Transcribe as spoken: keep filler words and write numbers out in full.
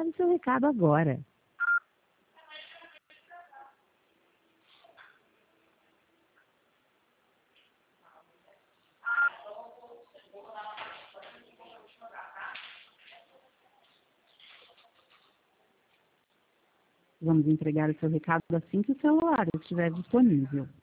entregar o seu recado agora. Vamos entregar o seu recado assim que o celular estiver disponível.